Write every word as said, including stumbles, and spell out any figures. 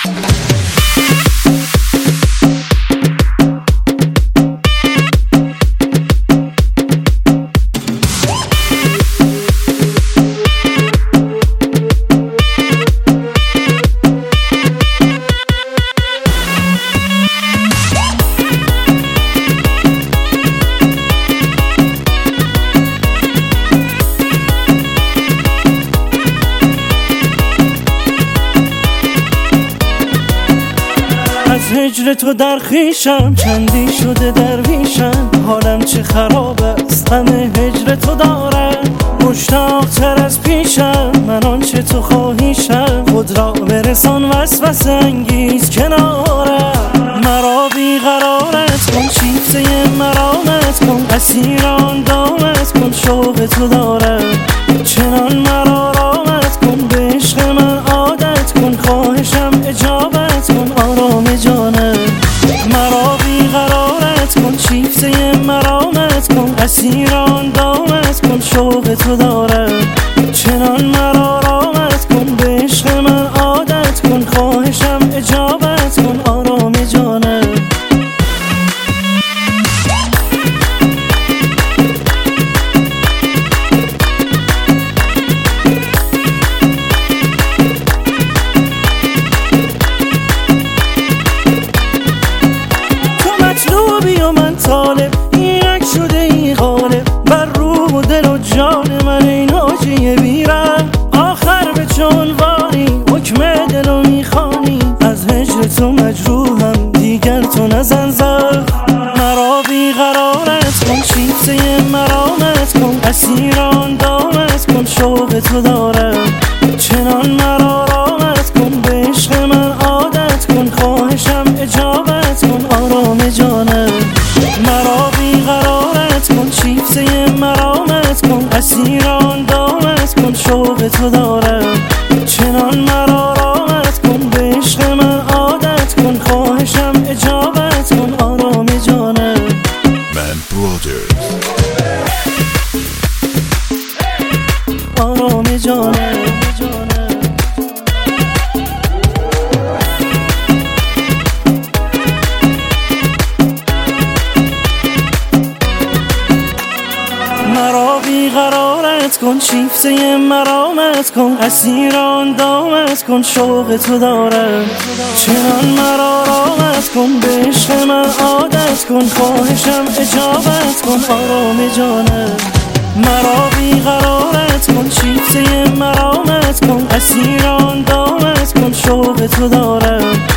از هجر تو در خویشم چندی شده درویشم، حالم چه خراب است غم هجر تو دارم. مشتاق تر از پیشم من آنچه تو خواهیشم، خود را برسان وسوسه انگیز کنارم. مرا بیقرارت کن، شیفته مرامت کن، اسیر آن دامت کن، شوق تو دارم. چنان مرا رامت کن، به عشق من عادت کن، خواهشم اجابت کن آرام جانم. مرا بیقرارت کن، شیفته مرامت کن، اسیر آن دامت کن، شوق تو دارم. چنان مرا رامت کن، به عشق من عادت کن، خواهشم اجابت کن آرام جانم. طالب اینک شده ای غالب بر روح و دل و جان من، این حاجی بیرم آخر به چونوانی حکم دلو میخوانی. از هجر تو مجروحم دیگر تو نزن زخم. مرا بیقرارت کن، شیفته مرامت کن، اسیر آن دامت کن، شوق تو دارم. چنان مرا رامت کن، به عشق من عادت کن، خواهشم اجابت کن آرام جانم. مرا بیقرارت کن، شیفته مرامت کن، اسیر آن دامت کن، شوق تو دارم. چنان مرا رامت کن، به عشق من عادت کن، خواهشم اجابت کن آرام جانم. من برادرز آرام جانم. مرا بیقرارت کن، شیفته مرامت کن، اسیر آن دامت کن، شوق تو دارم. چنان مرا رامت کن، به عشق من عادت کن، خواهشم اجابت کن آرام جانم. مرا بیقرارت کن، شیفته مرامت کن، اسیر آن دامت کن، شوق تو دارم.